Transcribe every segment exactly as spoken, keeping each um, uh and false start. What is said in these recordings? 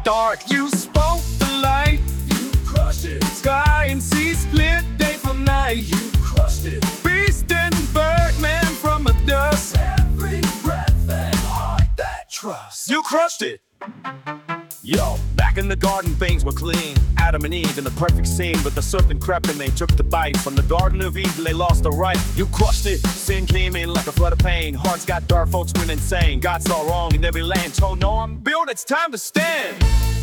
dark. You spoke the light. You crushed it. Sky and sea split day from night. You crushed it. Beast and Birdman from a dust. Every breath and heart that trusts. You crushed it. Yo, Back in the garden, things were clean. Adam and Eve in the perfect scene, but the serpent crept and they took the bite. From the Garden of Eden, they lost the right. You crushed it. Sin came in like a flood of pain. Hearts got dark, folks went insane. God saw wrong in every land. Told no, I'm built, it's time to stand.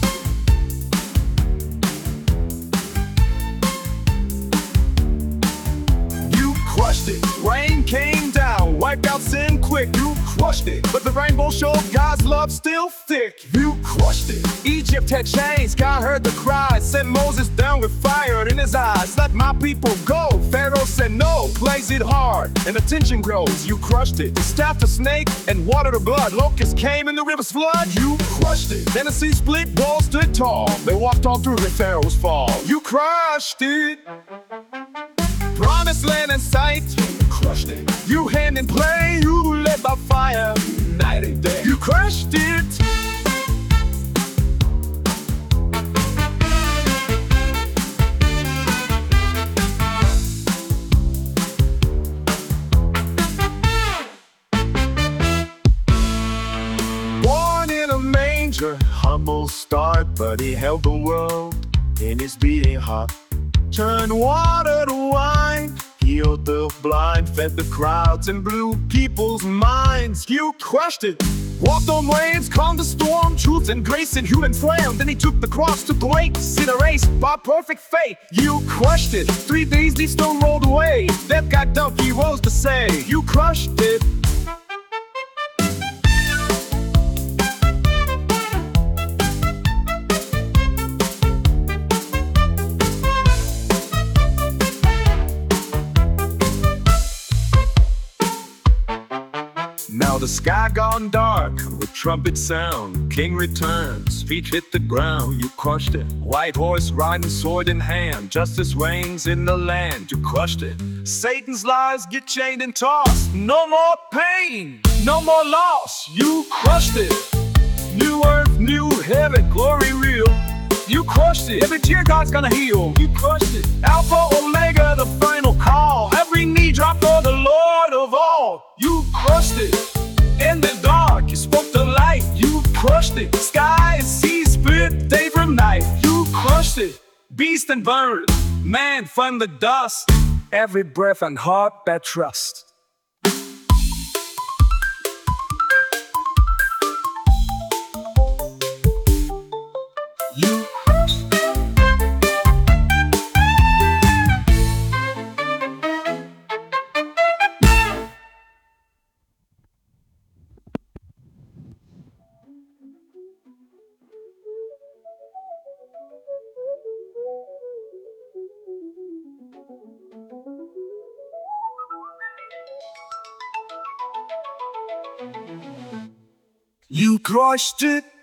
you crushed it. Rain came down, wiped out sin quick. You crushed it. But the rainbow showed God's love still thick. You crushed it. Egypt had changed, God heard the cries. Sent Moses down with fire in his eyes. Let my people go. Pharaoh said no, plays it hard, and the tension grows. You crushed it. Staffed the snake and watered the blood. Locusts came and the rivers flood. You crushed it. Then the sea split, walls stood tall. They walked all through the Pharaoh's fall. You crushed it. Promised land in sight. You crushed it. You hand in play, you led by fire. Night and day. You crushed it. Born in a manger, humble start, but he held the world in his beating heart. Turned water to wine, healed the blind, fed the crowds and blew people's minds. You crushed it. Walked on waves, calmed the storm, truth and grace in human flame. Then he took the cross to break sin erased by perfect fate. You crushed it. Three days the stone rolled away. Death got dumb, he rose to say, you crushed it. Now the sky gone dark with trumpet sound. King returns, feet hit the ground. You crushed it. White horse riding, sword in hand. Justice reigns in the land. You crushed it. Satan's lies get chained and tossed. No more pain, no more loss. You crushed it. New earth, new heaven, glory real. You crushed it. Every tear God's gonna heal. You crushed it. Alpha, Omega, the final call. Every knee drop for the Lord of all. You crushed it. In the dark, you spoke the light. You crushed it. Sky and sea split day from night. You crushed it. Beast and bird, man from the dust. Every breath and heart that trust. You You crushed it.